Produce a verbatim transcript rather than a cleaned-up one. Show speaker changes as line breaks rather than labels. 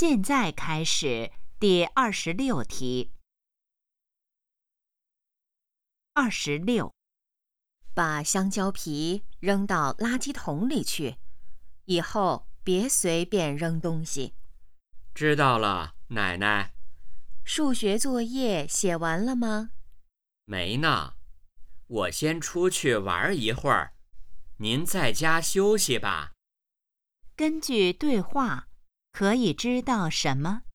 现在开始第二十六题。二十六，把香蕉皮扔到垃圾桶里去，以后别随便扔东西。
知道了，奶奶。
数学作业写完了吗？
没呢，我先出去玩一会儿，您在家休息吧。
根据对话，可以知道什么？